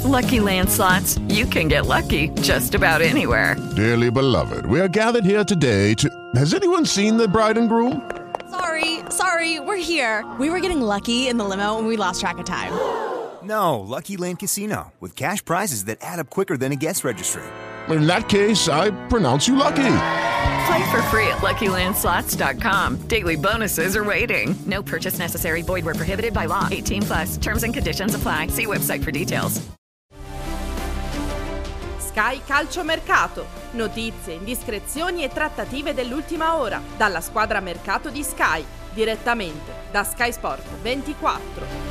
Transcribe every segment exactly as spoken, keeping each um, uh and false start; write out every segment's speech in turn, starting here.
Lucky Land Slots, you can get lucky just about anywhere. Dearly beloved, we are gathered here today to... Has anyone seen the bride and groom? Sorry, sorry, we're here. We were getting lucky in the limo and we lost track of time. No, Lucky Land Casino, with cash prizes that add up quicker than a guest registry. In that case, I pronounce you lucky. Play for free at Lucky Land Slots dot com. Daily bonuses are waiting. No purchase necessary. Void where prohibited by law. eighteen plus. Terms and conditions apply. See website for details. Sky Calciomercato. Notizie, indiscrezioni e trattative dell'ultima ora. Dalla squadra mercato di Sky. Direttamente da Sky Sport ventiquattro.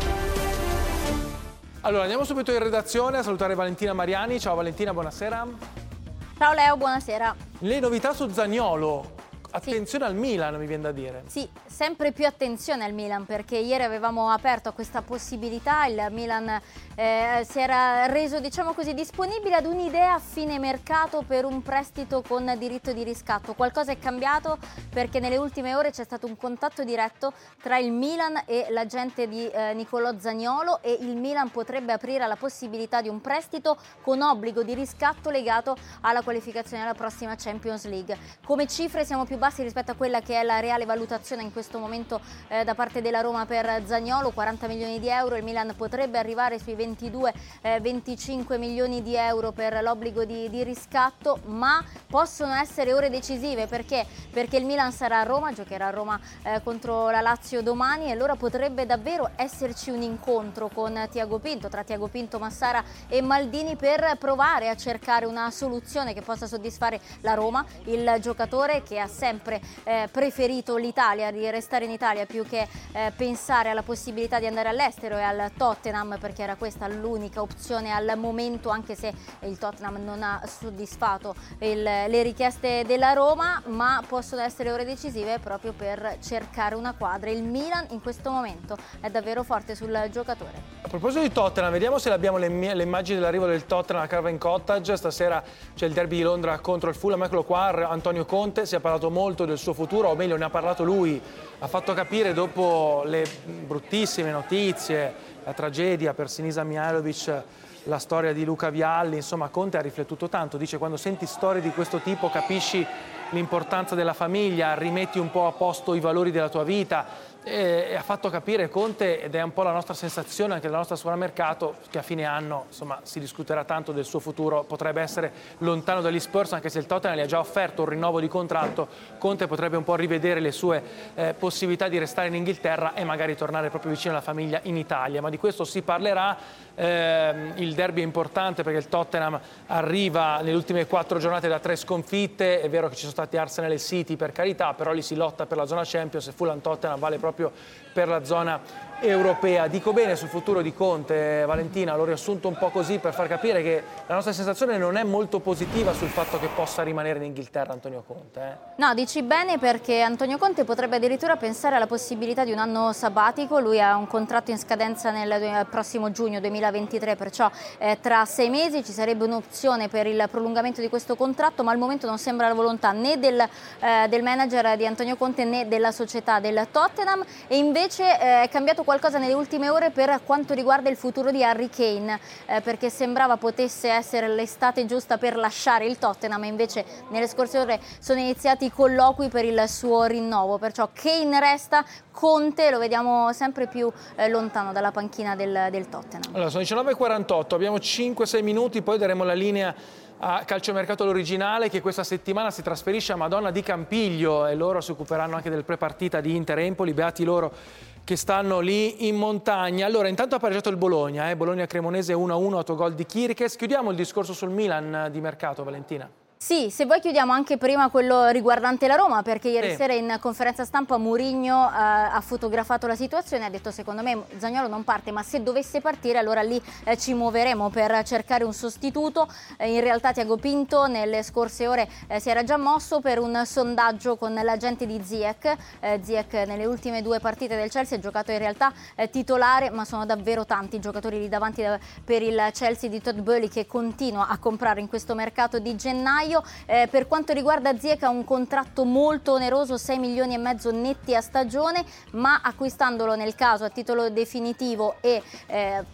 Allora, andiamo subito in redazione a salutare Valentina Mariani. Ciao Valentina, buonasera. Ciao Leo, buonasera. Le novità su Zaniolo. Attenzione sì. al Milan, mi viene da dire. Sì, sempre più attenzione al Milan, perché ieri avevamo aperto a questa possibilità. Il Milan eh, si era reso, diciamo così, disponibile ad un'idea a fine mercato per un prestito con diritto di riscatto. Qualcosa è cambiato perché nelle ultime ore c'è stato un contatto diretto tra il Milan e l'agente di eh, Nicolò Zaniolo, e il Milan potrebbe aprire alla possibilità di un prestito con obbligo di riscatto legato alla qualificazione alla prossima Champions League. Come cifre siamo più bassi rispetto a quella che è la reale valutazione in questo momento eh, da parte della Roma per Zaniolo, quaranta milioni di euro. Il Milan potrebbe arrivare sui ventidue venticinque milioni di euro per l'obbligo di, di riscatto, ma possono essere ore decisive. Perché? Perché il Milan sarà a Roma, giocherà a Roma eh, contro la Lazio domani, e allora potrebbe davvero esserci un incontro con Tiago Pinto, tra Tiago Pinto, Massara e Maldini, per provare a cercare una soluzione che possa soddisfare la Roma, il giocatore che ha sempre sempre eh, preferito l'Italia, di restare in Italia più che eh, pensare alla possibilità di andare all'estero e al Tottenham, perché era questa l'unica opzione al momento, anche se il Tottenham non ha soddisfatto il, le richieste della Roma. Ma possono essere ore decisive proprio per cercare una quadra. Il Milan in questo momento è davvero forte sul giocatore. A proposito di Tottenham, vediamo se abbiamo le, le immagini dell'arrivo del Tottenham a Craven Cottage. Stasera c'è il derby di Londra contro il Fulham. Eccolo qua, Antonio Conte. Si è parlato molto del suo futuro, o meglio ne ha parlato lui, ha fatto capire dopo le bruttissime notizie, la tragedia per Sinisa Mihajlovic, la storia di Luca Vialli. Insomma, Conte ha riflettuto tanto, dice: quando senti storie di questo tipo capisci l'importanza della famiglia, rimetti un po' a posto i valori della tua vita. E ha fatto capire Conte, ed è un po' la nostra sensazione anche della nostra squadra mercato, che a fine anno insomma si discuterà tanto del suo futuro, potrebbe essere lontano dagli Spurs, anche se il Tottenham gli ha già offerto un rinnovo di contratto. Conte potrebbe un po' rivedere le sue eh, possibilità di restare in Inghilterra e magari tornare proprio vicino alla famiglia in Italia, ma di questo si parlerà. Eh, il derby è importante perché il Tottenham arriva nelle ultime quattro giornate da tre sconfitte. È vero che ci sono stati Arsenal e City, per carità, però lì si lotta per la zona Champions e Fulham Tottenham vale proprio per la zona europea. Dico bene sul futuro di Conte, Valentina? L'ho riassunto un po' così per far capire che la nostra sensazione non è molto positiva sul fatto che possa rimanere in Inghilterra Antonio Conte. Eh? No, dici bene, perché Antonio Conte potrebbe addirittura pensare alla possibilità di un anno sabbatico. Lui ha un contratto in scadenza nel prossimo giugno duemilaventitré, perciò eh, tra sei mesi ci sarebbe un'opzione per il prolungamento di questo contratto, ma al momento non sembra la volontà né del, eh, del manager di Antonio Conte né della società del Tottenham. E invece eh, è cambiato qualcosa nelle ultime ore per quanto riguarda il futuro di Harry Kane, eh, perché sembrava potesse essere l'estate giusta per lasciare il Tottenham, e invece nelle scorse ore sono iniziati i colloqui per il suo rinnovo, perciò Kane resta, Conte lo vediamo sempre più eh, lontano dalla panchina del, del Tottenham. Allora, sono diciannove e quarantotto, abbiamo cinque sei minuti, poi daremo la linea a Calciomercato l'originale, che questa settimana si trasferisce a Madonna di Campiglio, e loro si occuperanno anche del pre-partita di Inter-Empoli. Beati loro che stanno lì in montagna. Allora, intanto ha pareggiato il Bologna, eh? Bologna-Cremonese uno a uno, autogol di Chiriches. Chiudiamo il discorso sul Milan di mercato, Valentina. Sì, se vuoi chiudiamo anche prima quello riguardante la Roma, perché ieri sì. sera in conferenza stampa Mourinho eh, ha fotografato la situazione e ha detto: secondo me Zaniolo non parte, ma se dovesse partire allora lì eh, ci muoveremo per cercare un sostituto. Eh, in realtà Tiago Pinto nelle scorse ore eh, si era già mosso per un sondaggio con l'agente di Ziyech. Eh, Ziyech nelle ultime due partite del Chelsea ha giocato in realtà eh, titolare, ma sono davvero tanti i giocatori lì davanti da, per il Chelsea di Todd Boehly, che continua a comprare in questo mercato di gennaio. Eh, per quanto riguarda Ziyech, ha un contratto molto oneroso, sei milioni e mezzo netti a stagione, ma acquistandolo nel caso a titolo definitivo e eh,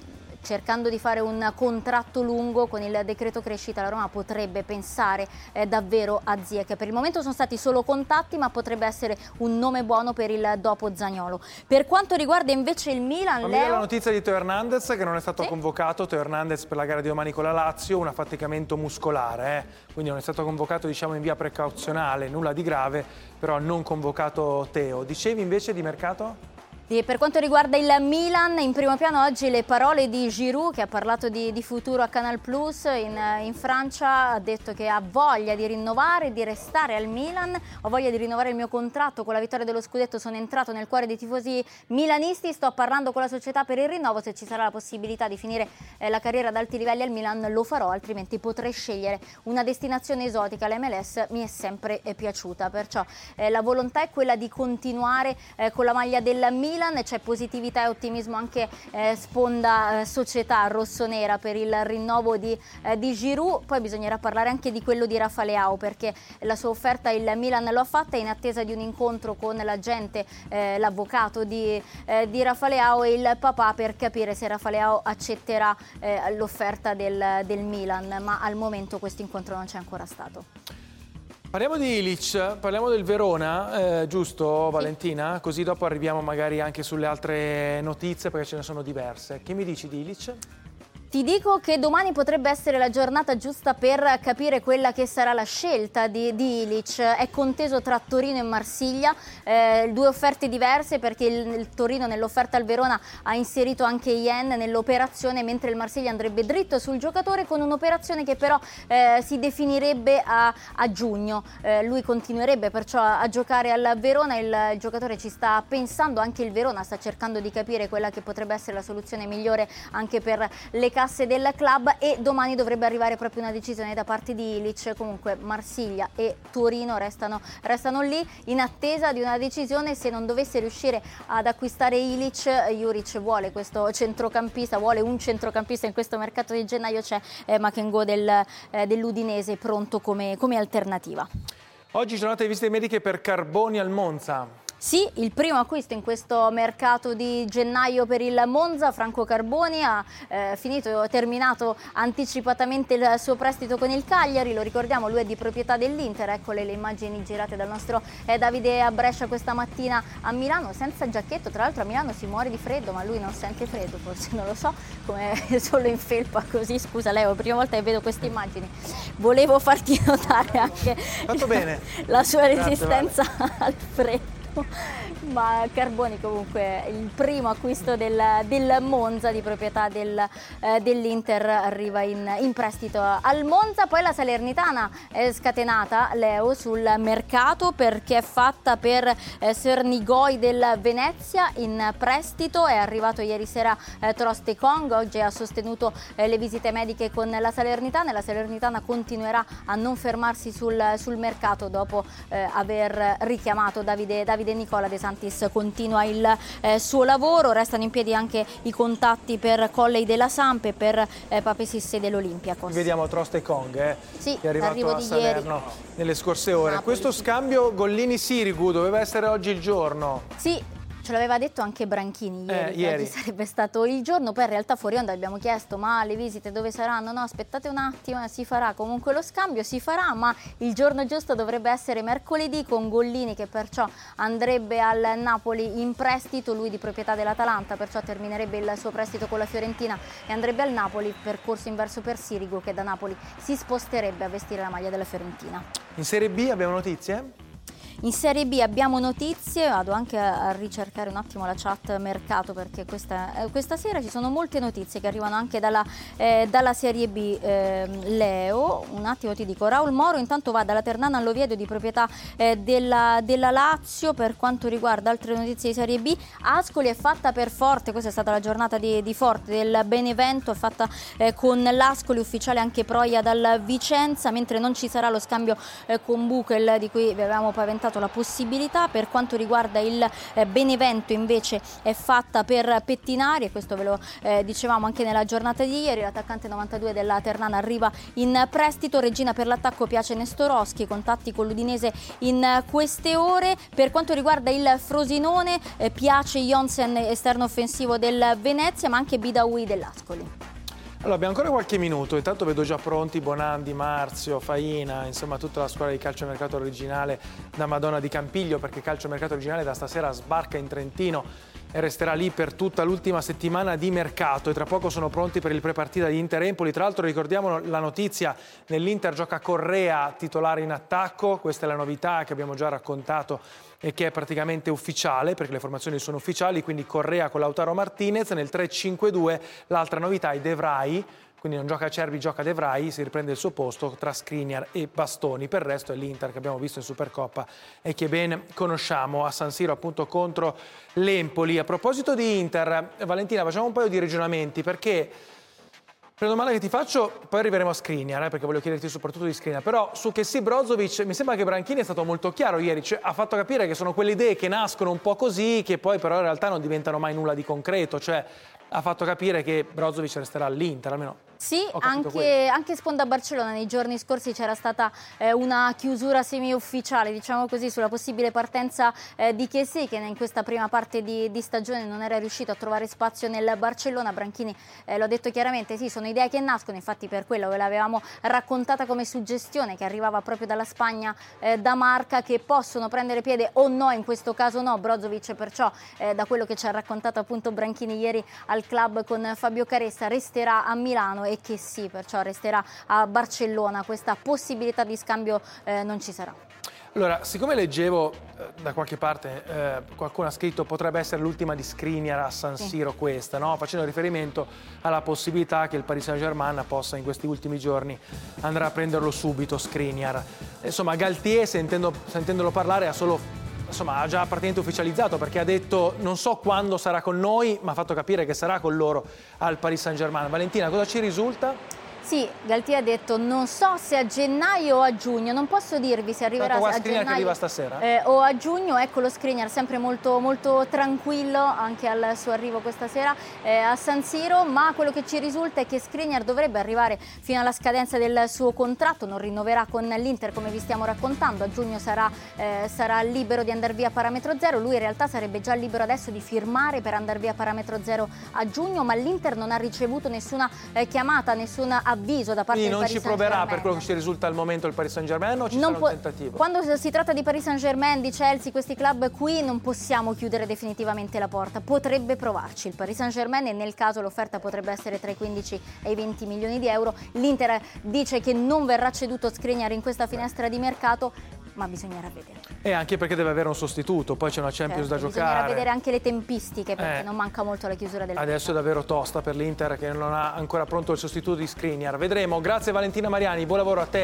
cercando di fare un contratto lungo con il decreto crescita la Roma potrebbe pensare eh, davvero a Ziyech. Per il momento sono stati solo contatti, ma potrebbe essere un nome buono per il dopo Zaniolo. Per quanto riguarda invece il Milan, Ma Leo... la notizia di Teo Hernandez che non è stato sì? convocato, Teo Hernandez per la gara di domani con la Lazio, un affaticamento muscolare, eh? quindi non è stato convocato diciamo in via precauzionale, nulla di grave, però non convocato Teo. Dicevi invece di mercato? E per quanto riguarda il Milan, in primo piano oggi le parole di Giroud, che ha parlato di, di futuro a Canal Plus in, in Francia, ha detto che ha voglia di rinnovare, di restare al Milan, ho voglia di rinnovare il mio contratto, con la vittoria dello scudetto sono entrato nel cuore dei tifosi milanisti, sto parlando con la società per il rinnovo, se ci sarà la possibilità di finire eh, la carriera ad alti livelli al Milan lo farò, altrimenti potrei scegliere una destinazione esotica, l'M L S mi è sempre eh, piaciuta, perciò eh, la volontà è quella di continuare eh, con la maglia del Milan. C'è positività e ottimismo anche eh, sponda eh, società rossonera per il rinnovo di, eh, di Giroud. Poi bisognerà parlare anche di quello di Rafa Leao, perché la sua offerta il Milan lo ha fatta in attesa di un incontro con l'agente, eh, l'avvocato di, eh, di Rafa Leao e il papà per capire se Rafa Leao accetterà eh, l'offerta del, del Milan, ma al momento questo incontro non c'è ancora stato. Parliamo di Ilić, parliamo del Verona, eh, giusto Valentina? Così dopo arriviamo magari anche sulle altre notizie perché ce ne sono diverse. Che mi dici di Ilić? Ti dico che domani potrebbe essere la giornata giusta per capire quella che sarà la scelta di, di Ilić. È conteso tra Torino e Marsiglia, eh, due offerte diverse perché il, il Torino nell'offerta al Verona ha inserito anche Yen nell'operazione, mentre il Marsiglia andrebbe dritto sul giocatore con un'operazione che però eh, si definirebbe a, a giugno. Eh, lui continuerebbe perciò a, a giocare al Verona, il, il giocatore ci sta pensando, anche il Verona sta cercando di capire quella che potrebbe essere la soluzione migliore anche per le casse del club, e domani dovrebbe arrivare proprio una decisione da parte di Ilić. Comunque Marsiglia e Torino restano, restano lì in attesa di una decisione. Se non dovesse riuscire ad acquistare Ilić, Juric vuole questo centrocampista, vuole un centrocampista in questo mercato di gennaio, c'è eh, Makengo del, eh, dell'Udinese pronto come, come alternativa. Oggi giornata di visite mediche per Carboni al Monza. Sì, il primo acquisto in questo mercato di gennaio per il Monza. Franco Carboni ha eh, finito, terminato anticipatamente il suo prestito con il Cagliari, lo ricordiamo, lui è di proprietà dell'Inter. Eccole le immagini girate dal nostro eh, Davide a Brescia questa mattina a Milano, senza giacchetto. Tra l'altro a Milano si muore di freddo, ma lui non sente freddo, forse, non lo so, come solo in felpa così. Scusa Leo, prima volta che vedo queste immagini. Volevo farti notare anche Fatto bene. la sua Grazie, resistenza vale. al freddo. Ma Carboni comunque il primo acquisto del, del Monza di proprietà del, eh, dell'Inter arriva in, in prestito al Monza. Poi la Salernitana è scatenata, Leo, sul mercato perché è fatta per eh, Sernigoi del Venezia in prestito. È arrivato ieri sera eh, Trostekong, oggi ha sostenuto eh, le visite mediche con la Salernitana e la Salernitana continuerà a non fermarsi sul, sul mercato dopo eh, aver richiamato Davide, Davide Nicola. De Santis continua il eh, suo lavoro, restano in piedi anche i contatti per Colley della Samp e per eh, Pape Cissé dell'Olympiakos. Vediamo Trostekong eh, sì, che è arrivato a di Salerno ieri. nelle scorse ore. Napoli. Questo scambio Gollini-Sirigu doveva essere oggi il giorno. Sì. Ce l'aveva detto anche Branchini ieri, eh, ieri. Oggi sarebbe stato il giorno. Poi in realtà fuori onda abbiamo chiesto ma le visite dove saranno? No, aspettate un attimo, si farà comunque lo scambio, si farà, ma il giorno giusto dovrebbe essere mercoledì, con Gollini che perciò andrebbe al Napoli in prestito, lui di proprietà dell'Atalanta, perciò terminerebbe il suo prestito con la Fiorentina e andrebbe al Napoli, percorso inverso per Sirigu che da Napoli si sposterebbe a vestire la maglia della Fiorentina. In Serie B abbiamo notizie? In Serie B abbiamo notizie, vado anche a, a ricercare un attimo la chat mercato perché questa, eh, questa sera ci sono molte notizie che arrivano anche dalla, eh, dalla Serie B. Eh, Leo, un attimo ti dico, Raul Moro intanto va dalla Ternana all'Oviedo di proprietà eh, della, della Lazio. Per quanto riguarda altre notizie di Serie B, Ascoli è fatta per Forte, questa è stata la giornata di, di Forte del Benevento, è fatta eh, con l'Ascoli, ufficiale anche Proia dal Vicenza, mentre non ci sarà lo scambio eh, con Buchel di cui vi avevamo paventato mercato la possibilità. Per quanto riguarda il eh, Benevento invece è fatta per Pettinari, e questo ve lo eh, dicevamo anche nella giornata di ieri. L'attaccante novantadue della Ternana arriva in prestito. Regina per l'attacco piace Nestorowski, contatti con l'Udinese in queste ore. Per quanto riguarda il Frosinone eh, piace Jonsen, esterno offensivo del Venezia, ma anche Bidaoui dell'Ascoli. Allora, abbiamo ancora qualche minuto, intanto vedo già pronti Bonandi, Marzio, Faina, insomma tutta la squadra di calciomercato originale da Madonna di Campiglio, perché calciomercato originale da stasera sbarca in Trentino e resterà lì per tutta l'ultima settimana di mercato, e tra poco sono pronti per il prepartita di Inter-Empoli. Tra l'altro ricordiamo la notizia: nell'Inter gioca Correa titolare in attacco, questa è la novità che abbiamo già raccontato e che è praticamente ufficiale, perché le formazioni sono ufficiali, quindi Correa con Lautaro Martinez. Nel tre cinque due l'altra novità è De Vrij, quindi non gioca Acerbi, gioca De Vrij, si riprende il suo posto tra Skriniar e Bastoni. Per il resto è l'Inter che abbiamo visto in Supercoppa e che ben conosciamo a San Siro, appunto, contro l'Empoli. A proposito di Inter, Valentina, facciamo un paio di ragionamenti, perché per la domanda che ti faccio, poi arriveremo a Skriniar, eh, perché voglio chiederti soprattutto di Skriniar, però su Kessie Brozovic mi sembra che Branchini è stato molto chiaro ieri, cioè ha fatto capire che sono quelle idee che nascono un po' così, che poi però in realtà non diventano mai nulla di concreto, cioè ha fatto capire che Brozovic resterà all'Inter, almeno. Sì, anche, anche Sponda Barcellona nei giorni scorsi c'era stata eh, una chiusura semi-ufficiale, diciamo così, sulla possibile partenza eh, di Kessie, che in questa prima parte di, di stagione non era riuscito a trovare spazio nel Barcellona. Branchini eh, lo ha detto chiaramente, sì, sono idee che nascono, infatti per quello ve l'avevamo raccontata come suggestione che arrivava proprio dalla Spagna, eh, da Marca, che possono prendere piede o no, in questo caso no. Brozovic perciò, eh, da quello che ci ha raccontato appunto Branchini ieri al club con Fabio Caressa, resterà a Milano, e che sì, perciò resterà a Barcellona. Questa possibilità di scambio eh, non ci sarà. Allora, siccome leggevo eh, da qualche parte, eh, qualcuno ha scritto potrebbe essere l'ultima di Skriniar a San Siro, sì, questa, no? Facendo riferimento alla possibilità che il Paris Saint-Germain possa in questi ultimi giorni andare a prenderlo subito, Skriniar. Insomma, Galtier, sentendo, sentendolo parlare, ha solo... Insomma, ha già praticamente ufficializzato, perché ha detto non so quando sarà con noi, ma ha fatto capire che sarà con loro al Paris Saint-Germain. Valentina, cosa ci risulta? Sì, Galtier ha detto non so se a gennaio o a giugno, non posso dirvi se arriverà a gennaio che arriva stasera. Eh, o a giugno. Ecco lo Skriniar sempre molto, molto tranquillo anche al suo arrivo questa sera eh, a San Siro, ma quello che ci risulta è che Skriniar dovrebbe arrivare fino alla scadenza del suo contratto, non rinnoverà con l'Inter come vi stiamo raccontando, a giugno sarà, eh, sarà libero di andare via a parametro zero. Lui in realtà sarebbe già libero adesso di firmare per andare via a parametro zero a giugno, ma l'Inter non ha ricevuto nessuna eh, chiamata, nessuna avviso da parte Quindi del non Paris ci proverà, per quello che ci risulta al momento, il Paris Saint-Germain, o ci non sarà può, un tentativo? Quando si tratta di Paris Saint-Germain, di Chelsea, questi club qui non possiamo chiudere definitivamente la porta. Potrebbe provarci il Paris Saint-Germain, e nel caso l'offerta potrebbe essere tra i quindici e i venti milioni di euro. L'Inter dice che non verrà ceduto Skriniar in questa finestra di mercato, ma bisognerà vedere. E anche perché deve avere un sostituto, poi c'è una Champions certo, da giocare. Bisognerà vedere anche le tempistiche, perché eh. non manca molto la chiusura del Adesso mercato. è davvero tosta per l'Inter, che non ha ancora pronto il sostituto di Skriniar. Vedremo. Grazie Valentina Mariani, buon lavoro a te.